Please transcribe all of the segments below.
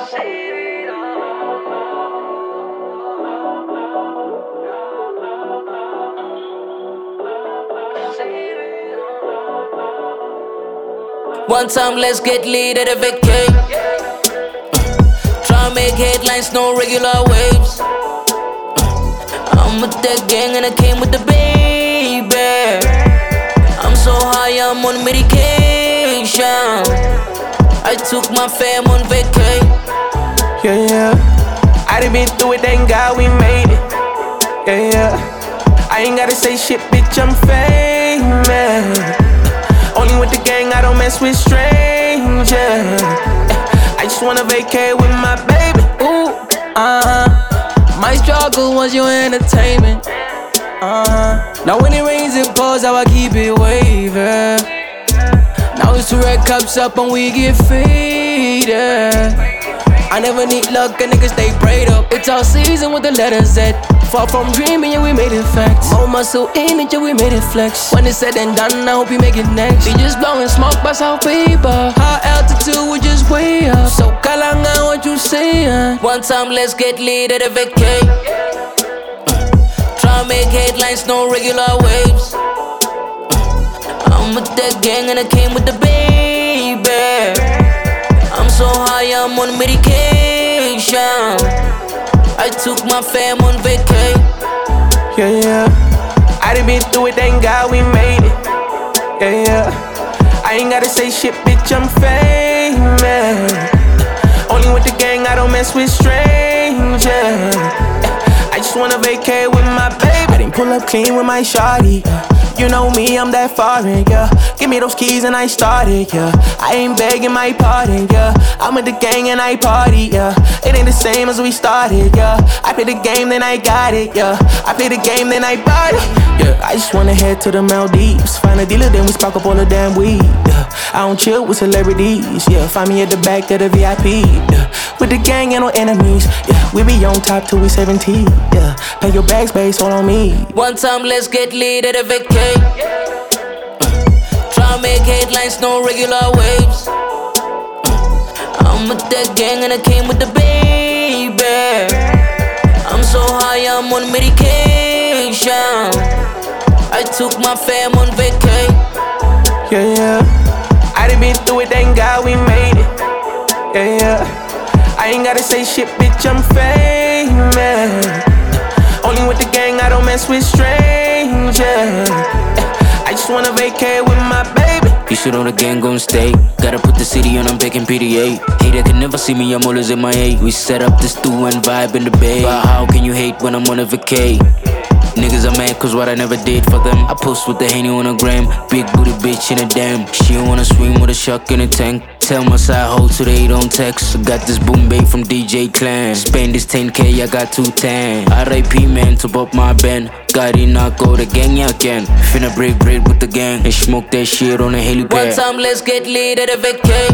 One time, let's get lit at a vacay. Try make headlines, no regular waves. I'm with that gang and I came with the baby. I'm so high, I'm on medication. I took my fam on vacay. Yeah. I done been through it, thank God we made it. Yeah. I ain't gotta say shit, bitch, I'm famous. Only with the gang, I don't mess with strangers. I just wanna vacate with my baby. Ooh, my struggle was your entertainment. Now when it rains, it pours, how I keep it waving. Now it's to red cups up and we get faded. I never need luck, a nigga stay prayed up. It's all season with the letter Z. Far from dreaming, yeah, we made it facts. More muscle in it, yeah, we made it flex. When it's said and done, I hope you make it next. We just blowing smoke by South Paper. High altitude, we just way up. So Kalanga, what you saying? One time, let's get lit at a vacay. Try make headlines, no regular waves. I'm with that gang and I came with the baby. I'm so high, I'm on medication. I took my fam on vacay. Yeah. I done been through it, thank God we made it. Yeah. I ain't gotta say shit, bitch, I'm famous. Only with the gang, I don't mess with strangers. I just wanna vacate with my baby. I didn't pull up clean with my shawty. You know me, I'm that foreign, yeah. Give me those keys and I started, yeah. I ain't begging my pardon, yeah. I'm with the gang and I party, yeah. It ain't the same as we started, yeah. I play the game, then I got it, yeah. I play the game, then I bought it, yeah. I just wanna head to the Maldives. Find a dealer, then we spark up all the damn weed, yeah. I don't chill with celebrities, yeah. Find me at the back of the VIP, yeah. With the gang and no enemies, yeah. We be on top till we 17, yeah. Pay your bags, bass, all on me. One time, let's get lit at a vacay. Try make headlines, no regular waves. I'm with that gang and I came with the baby. I'm so high, I'm on medication. I took my fam on vacay. Yeah. I done been through it, thank God we made it. Yeah. I ain't gotta say shit, bitch, I'm famous. Only with the gang, I don't mess with strangers. I just wanna vacate with my baby. You should on the gang gon' stay. Gotta put the city on, I'm taking PDA. Hater can never see me, I'm always in my A. We set up this stew and vibe in the bay. But how can you hate when I'm on a vacay? Niggas are mad cause what I never did for them. I post with the Henny on a gram. Big booty bitch in a damn. She don't wanna swim with a shark in a tank. Tell my side hoe so they don't text. Got this boom bait from DJ Clan. Spend this 10K, I got 210. R.I.P. man, top up my band. Got it not go the gang, yeah can. Finna break bread with the gang and smoke that shit on a helipad. One time, let's get lit at a vacay.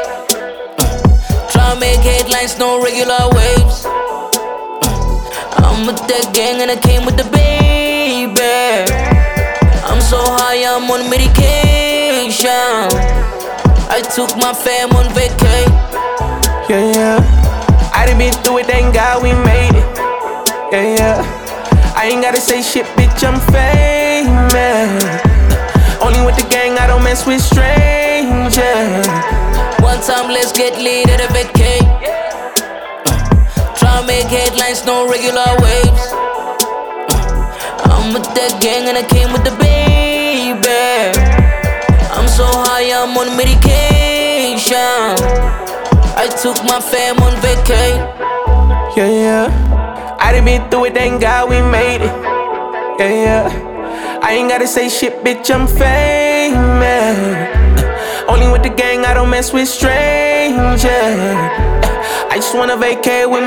Try make headlines, no regular waves. I'm with that gang and I came with the baby. I'm so high, I'm on medication. I took my fam on vacay. Yeah. I done been through it, thank God we made it. Yeah. I ain't gotta say shit, bitch, I'm famous. Only with the gang, I don't mess with strangers. One time, let's get lit at a vacay. Try make headlines, no regular waves. I'm with that gang and I came with the baby. I'm so high, I'm on medication. I took my fam on vacay. Yeah. I done been through it, thank God we made it. Yeah. I ain't gotta say shit, bitch, I'm famous. Only with the gang, I don't mess with strangers. I just wanna vacate with